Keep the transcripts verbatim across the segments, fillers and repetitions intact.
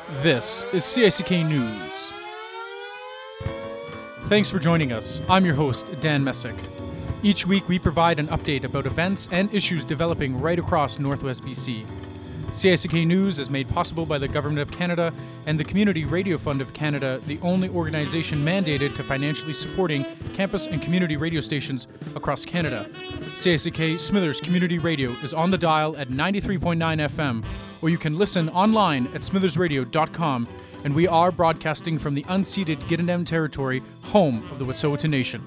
This is C I C K News. Thanks for joining us. I'm your host, Dan Messick. Each week we provide an update about events and issues developing right across Northwest B C. C I C K News is made possible by the Government of Canada and the Community Radio Fund of Canada, the only organization mandated to financially supporting campus and community radio stations across Canada. C I C K Smithers Community Radio is on the dial at ninety-three point nine F M, or you can listen online at smithers radio dot com, and we are broadcasting from the unceded Gittenden Territory, home of the Wet'suwet'en Nation.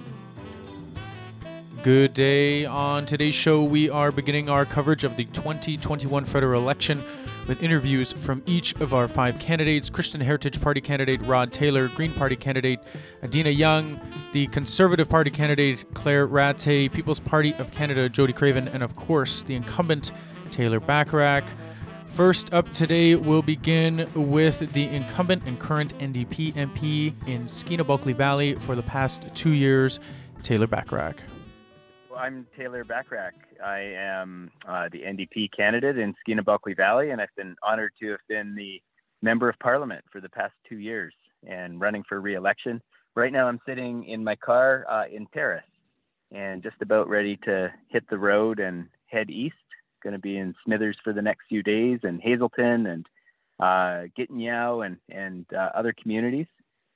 Good day. On today's show, we are beginning our coverage of the twenty twenty-one federal election with interviews from each of our five candidates: Christian Heritage Party candidate Rod Taylor, Green Party candidate Adina Young, the Conservative Party candidate Claire Rattay, People's Party of Canada Jody Craven, and of course the incumbent Taylor Bachrach. First up today, we'll begin with the incumbent and current N D P M P in Skeena-Bulkley Valley for the past two years, Taylor Bachrach. I'm Taylor Bachrach. I am uh, the N D P candidate in Skeena-Bulkley Valley, and I've been honored to have been the Member of Parliament for the past two years and running for re-election. Right now I'm sitting in my car uh, in Terrace and just about ready to hit the road and head east. Going to be in Smithers for the next few days, and Hazelton and uh, Gittinyao and, and uh, other communities.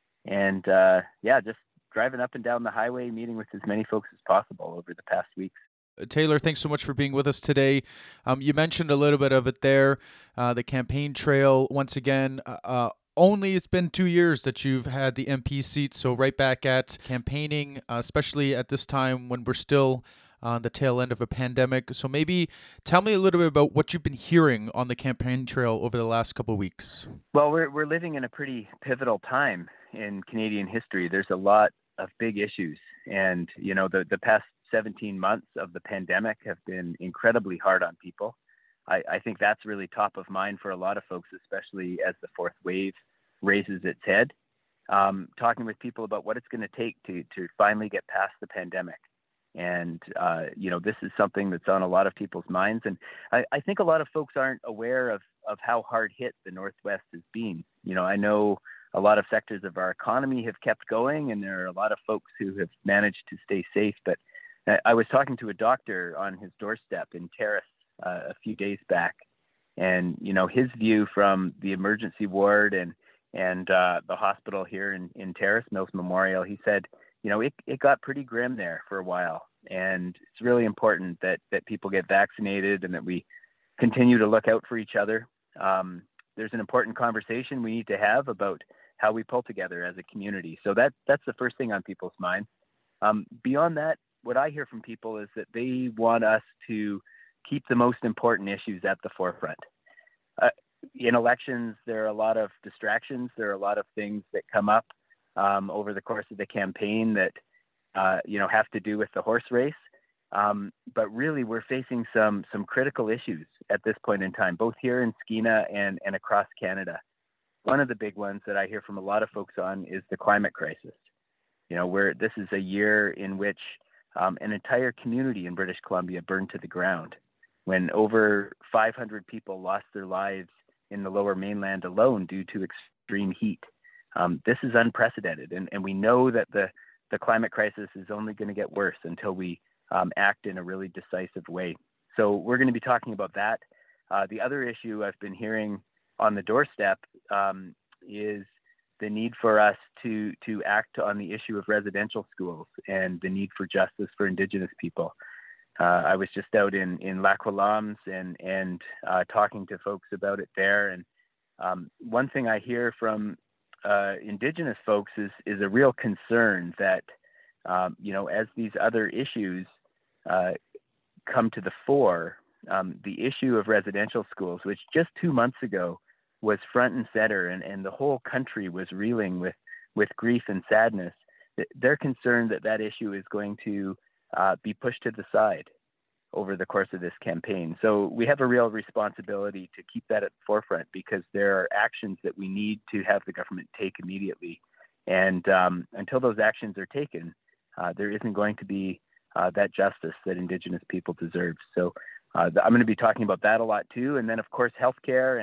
And uh, yeah, just driving up and down the highway, meeting with as many folks as possible over the past weeks. Taylor, thanks so much for being with us today. Um, you mentioned a little bit of it there, uh, the campaign trail. Once again, uh, only it's been two years that you've had the M P seat, so right back at campaigning, uh, especially at this time when we're still on the tail end of a pandemic. So maybe tell me a little bit about what you've been hearing on the campaign trail over the last couple of weeks. Well, we're we're living in a pretty pivotal time in Canadian history. There's a lot of big issues, and you know the the past seventeen months of the pandemic have been incredibly hard on people. I, I think that's really top of mind for a lot of folks, especially as the fourth wave raises its head. Um, talking with people about what it's going to take to to finally get past the pandemic. And, uh, you know, this is something that's on a lot of people's minds. And I, I think a lot of folks aren't aware of, of how hard hit the Northwest has been. You know, I know a lot of sectors of our economy have kept going, and there are a lot of folks who have managed to stay safe. But I was talking to a doctor on his doorstep in Terrace uh, a few days back. And, you know, his view from the emergency ward and, and uh, the hospital here in, in Terrace, Mills Memorial, he said, you know, it, it got pretty grim there for a while. And it's really important that, that people get vaccinated and that we continue to look out for each other. Um, there's an important conversation we need to have about how we pull together as a community. So that that's the first thing on people's minds. Um, beyond that, what I hear from people is that they want us to keep the most important issues at the forefront. Uh, in elections, there are a lot of distractions. There are a lot of things that come up Um, over the course of the campaign that, uh, you know, have to do with the horse race. Um, but really, we're facing some some critical issues at this point in time, both here in Skeena and, and across Canada. One of the big ones that I hear from a lot of folks on is the climate crisis. You know, where this is a year in which um, an entire community in British Columbia burned to the ground, when over five hundred people lost their lives in the Lower Mainland alone due to extreme heat. Um, this is unprecedented, and, and we know that the, the climate crisis is only going to get worse until we um, act in a really decisive way. So we're going to be talking about that. Uh, the other issue I've been hearing on the doorstep um, is the need for us to to act on the issue of residential schools and the need for justice for Indigenous people. Uh, I was just out in, in Lac Whillams and, and uh, talking to folks about it there. And um, one thing I hear from Uh, Indigenous folks is is a real concern that, um, you know, as these other issues uh, come to the fore, um, the issue of residential schools, which just two months ago was front and center, and, and the whole country was reeling with, with grief and sadness, they're concerned that that issue is going to uh, be pushed to the side over the course of this campaign. So we have a real responsibility to keep that at the forefront, because there are actions that we need to have the government take immediately. And um, until those actions are taken, uh, there isn't going to be uh, that justice that Indigenous people deserve. So uh, I'm going to be talking about that a lot too. And then, of course, healthcare and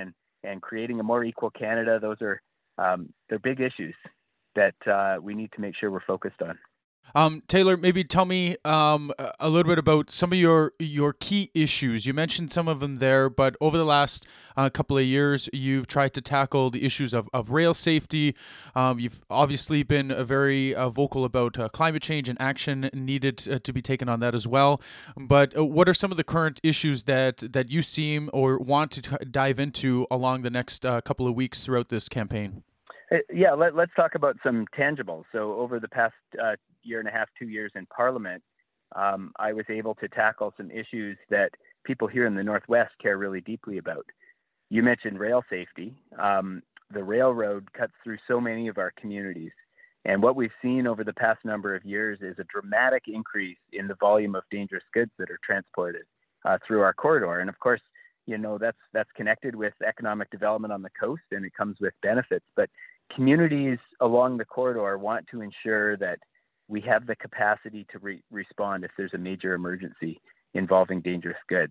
and creating a more equal Canada. Those are um, they're big issues that uh, we need to make sure we're focused on. Um, Taylor, maybe tell me um, a little bit about some of your your key issues. You mentioned some of them there, but over the last uh, couple of years, you've tried to tackle the issues of, of rail safety. Um, you've obviously been uh, very uh, vocal about uh, climate change and action needed uh, to be taken on that as well. But uh, what are some of the current issues that, that you seem or want to t- dive into along the next uh, couple of weeks throughout this campaign? Yeah, let, let's talk about some tangibles. So over the past uh, year and a half, two years in Parliament, um, I was able to tackle some issues that people here in the Northwest care really deeply about. You mentioned rail safety. Um, the railroad cuts through so many of our communities. And what we've seen over the past number of years is a dramatic increase in the volume of dangerous goods that are transported uh, through our corridor. And of course, you know, that's that's connected with economic development on the coast, and it comes with benefits. But communities along the corridor want to ensure that we have the capacity to re- respond if there's a major emergency involving dangerous goods.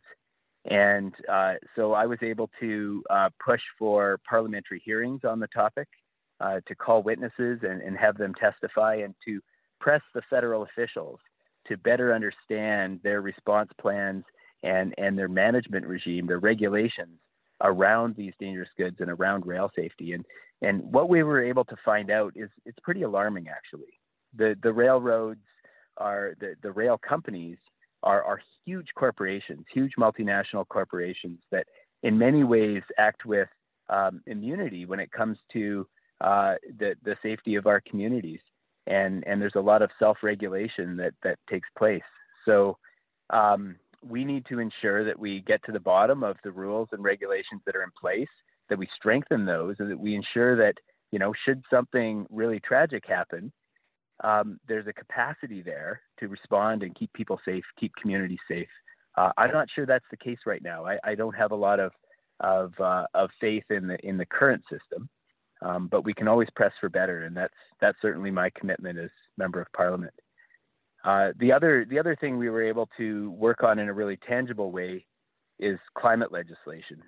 And uh, so I was able to uh, push for parliamentary hearings on the topic, uh, to call witnesses and, and have them testify, and to press the federal officials to better understand their response plans and, and their management regime, their regulations around these dangerous goods and around rail safety. And and what we were able to find out is it's pretty alarming, actually. The the railroads are, the, the rail companies are, are huge corporations, huge multinational corporations that in many ways act with um, immunity when it comes to uh, the, the safety of our communities. And, and there's a lot of self-regulation that, that takes place. So um, we need to ensure that we get to the bottom of the rules and regulations that are in place, that we strengthen those, and that we ensure that, you know, should something really tragic happen, um, there's a capacity there to respond and keep people safe, keep communities safe. Uh, I'm not sure that's the case right now. I, I don't have a lot of of, uh, of faith in the in the current system, um, but we can always press for better, and that's that's certainly my commitment as Member of Parliament. Uh, the other the other thing we were able to work on in a really tangible way is climate legislation.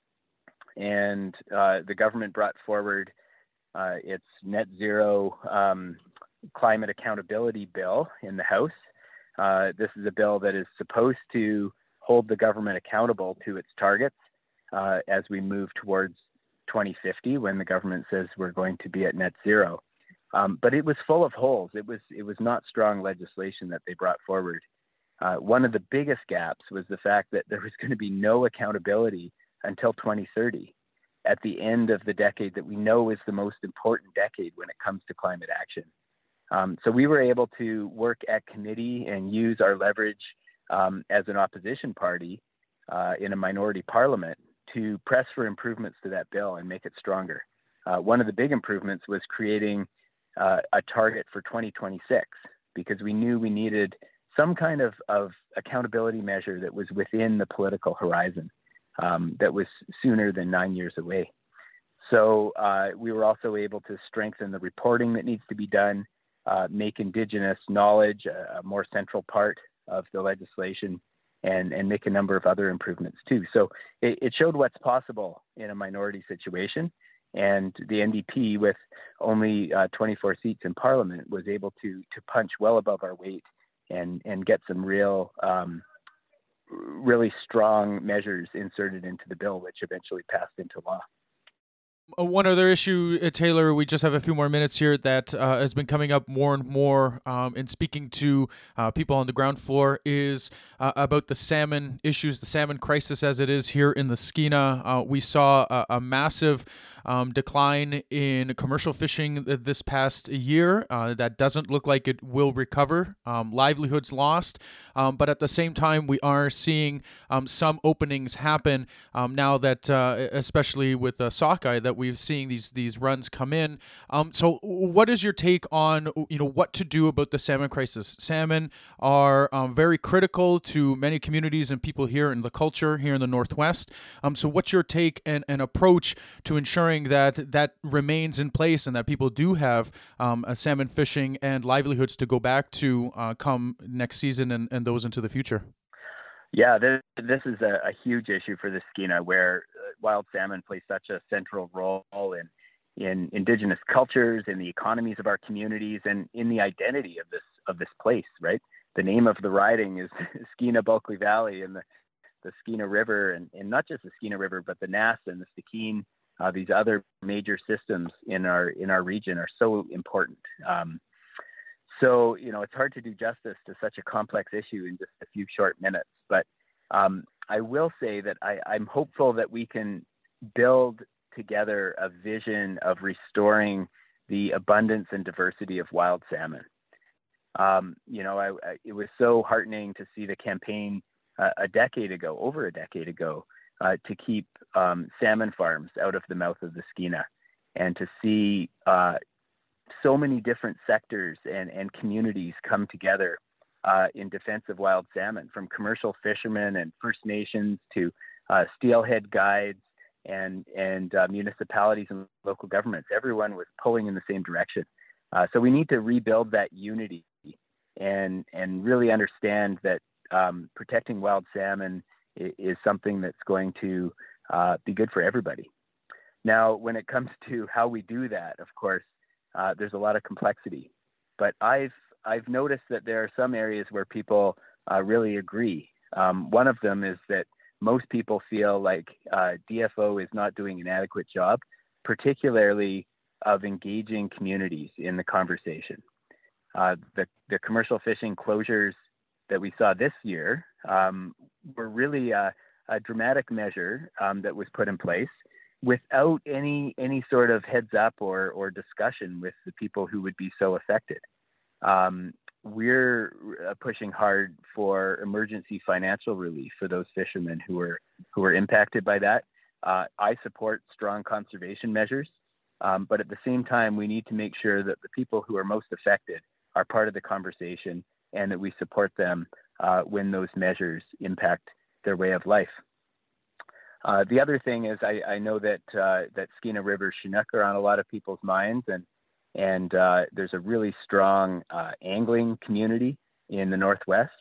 And uh, the government brought forward uh, its net zero um, climate accountability bill in the House. Uh, this is a bill that is supposed to hold the government accountable to its targets uh, as we move towards twenty fifty, when the government says we're going to be at net zero. Um, but it was full of holes. It was it was not strong legislation that they brought forward. Uh, one of the biggest gaps was the fact that there was going to be no accountability until twenty thirty, at the end of the decade that we know is the most important decade when it comes to climate action. Um, so we were able to work at committee and use our leverage um, as an opposition party uh, in a minority parliament to press for improvements to that bill and make it stronger. Uh, one of the big improvements was creating uh, a target for twenty twenty-six, because we knew we needed some kind of, of accountability measure that was within the political horizon, um, that was sooner than nine years away. So uh, we were also able to strengthen the reporting that needs to be done, uh, make Indigenous knowledge a, a more central part of the legislation, and, and make a number of other improvements too. So it, it showed what's possible in a minority situation. And the N D P, with only uh, twenty-four seats in Parliament, was able to to punch well above our weight and, and get some real, um, really strong measures inserted into the bill, which eventually passed into law. One other issue, uh, Taylor, we just have a few more minutes here, that uh, has been coming up more and more um, in speaking to uh, people on the ground floor, is uh, about the salmon issues, the salmon crisis as it is here in the Skeena. Uh, we saw a, a massive um, decline in commercial fishing this past year. Uh, that doesn't look like it will recover. Um, livelihoods lost. Um, but at the same time, we are seeing um, some openings happen um, now that, uh, especially with uh, sockeye, that we've seen these these runs come in. Um, so what is your take on, you know, what to do about the salmon crisis? Salmon are um, very critical to many communities and people here in the culture here in the Northwest. Um, so what's your take and, and approach to ensuring that that remains in place and that people do have um, a salmon fishing and livelihoods to go back to uh, come next season and, and those into the future? Yeah, this, this is a, a huge issue for the Skeena, where wild salmon play such a central role in in Indigenous cultures, in the economies of our communities, and in the identity of this of this place. Right, the name of the riding is Skeena Bulkley Valley, and the the Skeena River, and, and not just the Skeena River, but the Nass and the Stikine, uh, these other major systems in our in our region are so important. Um, so, you know, it's hard to do justice to such a complex issue in just a few short minutes. But um, I will say that I, I'm hopeful that we can build together a vision of restoring the abundance and diversity of wild salmon. Um, you know, I, I, it was so heartening to see the campaign uh, a decade ago, over a decade ago, uh, to keep um, salmon farms out of the mouth of the Skeena, and to see uh, so many different sectors and, and communities come together uh, in defense of wild salmon, from commercial fishermen and First Nations to uh, steelhead guides and, and uh, municipalities and local governments. Everyone was pulling in the same direction. Uh, so we need to rebuild that unity and, and really understand that um, protecting wild salmon is, is something that's going to uh, be good for everybody. Now, when it comes to how we do that, of course, Uh, there's a lot of complexity, but I've I've noticed that there are some areas where people uh, really agree. Um, one of them is that most people feel like uh, D F O is not doing an adequate job, particularly of engaging communities in the conversation. Uh, the the commercial fishing closures that we saw this year um, were really a, a dramatic measure um, that was put in place without any any sort of heads up or or discussion with the people who would be so affected. Um, we're uh, pushing hard for emergency financial relief for those fishermen who are who are impacted by that. Uh, I support strong conservation measures, um, but at the same time, we need to make sure that the people who are most affected are part of the conversation, and that we support them uh, when those measures impact their way of life. Uh, the other thing is, I, I know that uh, that Skeena River Chinook are on a lot of people's minds, and and uh, there's a really strong uh, angling community in the Northwest.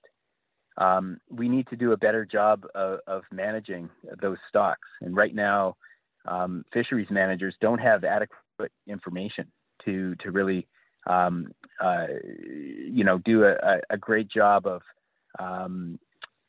Um, we need to do a better job of, of managing those stocks, and right now, um, fisheries managers don't have adequate information to to really, um, uh, you know, do a, a great job of um,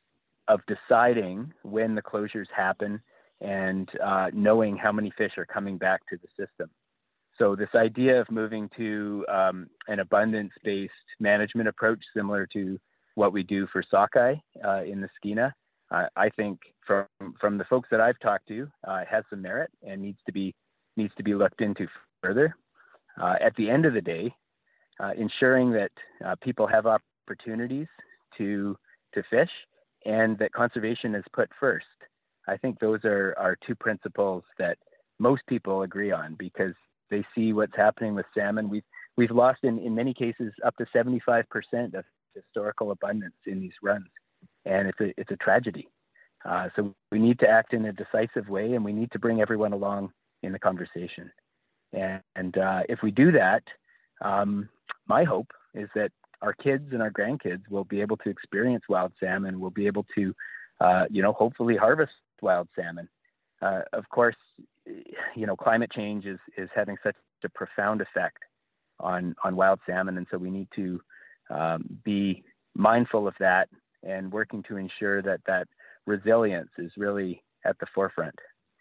of deciding when the closures happen and uh, knowing how many fish are coming back to the system. So this idea of moving to um, an abundance-based management approach, similar to what we do for sockeye uh, in the Skeena, uh, I think from from the folks that I've talked to, uh, has some merit and needs to be needs to be looked into further. Uh, at the end of the day, uh, ensuring that uh, people have opportunities to to fish, and that conservation is put first. I think those are, are two principles that most people agree on, because they see what's happening with salmon. We've, we've lost, in, in many cases, up to seventy-five percent of historical abundance in these runs. And it's a, it's a tragedy. Uh, so we need to act in a decisive way, and we need to bring everyone along in the conversation. And, and uh, if we do that, um, my hope is that our kids and our grandkids will be able to experience wild salmon, will be able to, uh, you know, hopefully harvest wild salmon. Uh, of course, you know, climate change is, is having such a profound effect on, on wild salmon. And so we need to um, be mindful of that and working to ensure that that resilience is really at the forefront.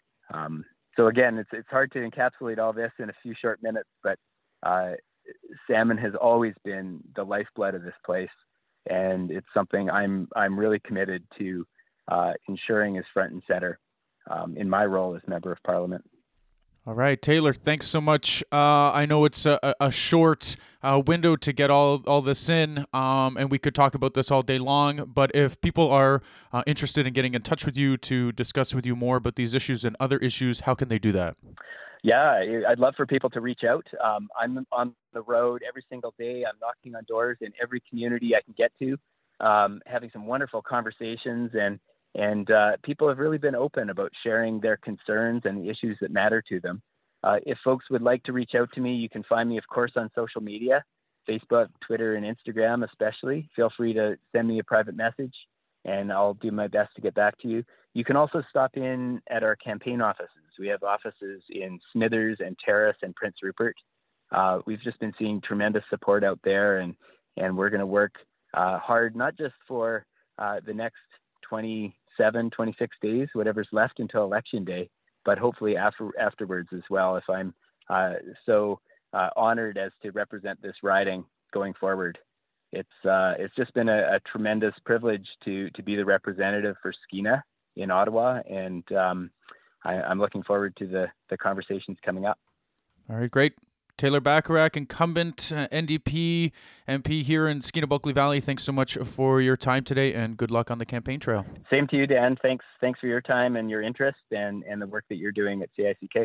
Um, so again, it's, it's hard to encapsulate all this in a few short minutes, but uh, salmon has always been the lifeblood of this place, and it's something I'm I'm really committed to uh, ensuring is front and center um, in my role as Member of Parliament. All right, Taylor, thanks so much. Uh, I know it's a, a short uh, window to get all, all this in, um, and we could talk about this all day long, but if people are uh, interested in getting in touch with you to discuss with you more about these issues and other issues, how can they do that? Yeah, I'd love for people to reach out. Um, I'm on the road every single day. I'm knocking on doors in every community I can get to, um, having some wonderful conversations, and and uh, people have really been open about sharing their concerns and the issues that matter to them. Uh, if folks would like to reach out to me, you can find me, of course, on social media, Facebook, Twitter, and Instagram especially. Feel free to send me a private message, and I'll do my best to get back to you. You can also stop in at our campaign offices. We have offices in Smithers and Terrace and Prince Rupert. Uh, we've just been seeing tremendous support out there, and, and we're going to work uh, hard, not just for uh, the next twenty-seven, twenty-six days, whatever's left until Election Day, but hopefully after, afterwards as well, if I'm uh, so uh, honored as to represent this riding going forward. It's uh, it's just been a, a tremendous privilege to to be the representative for Skeena in Ottawa, and um, I, I'm looking forward to the, the conversations coming up. All right, great. Taylor Bacharach, incumbent uh, N D P M P here in Skeena-Bulkley Valley, thanks so much for your time today, and good luck on the campaign trail. Same to you, Dan. Thanks thanks for your time and your interest and, and the work that you're doing at C I C K.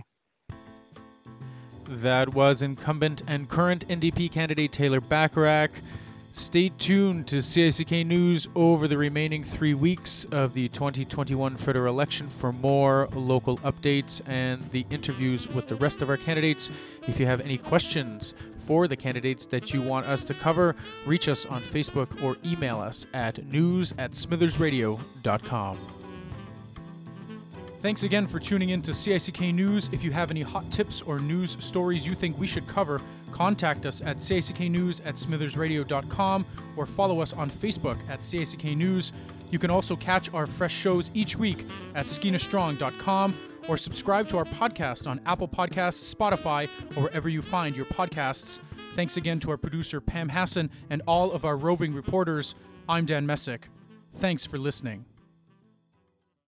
That was incumbent and current N D P candidate Taylor Bacharach. Stay tuned to C I C K News over the remaining three weeks of the twenty twenty-one federal election for more local updates and the interviews with the rest of our candidates. If you have any questions for the candidates that you want us to cover, reach us on Facebook or email us at news at smithers radio dot com. Thanks again for tuning in to C I C K News. If you have any hot tips or news stories you think we should cover, contact us at C I C K News at smithers radio dot com or follow us on Facebook at C I C K News. You can also catch our fresh shows each week at skeena strong dot com or subscribe to our podcast on Apple Podcasts, Spotify, or wherever you find your podcasts. Thanks again to our producer Pam Hassan and all of our roving reporters. I'm Dan Messick. Thanks for listening.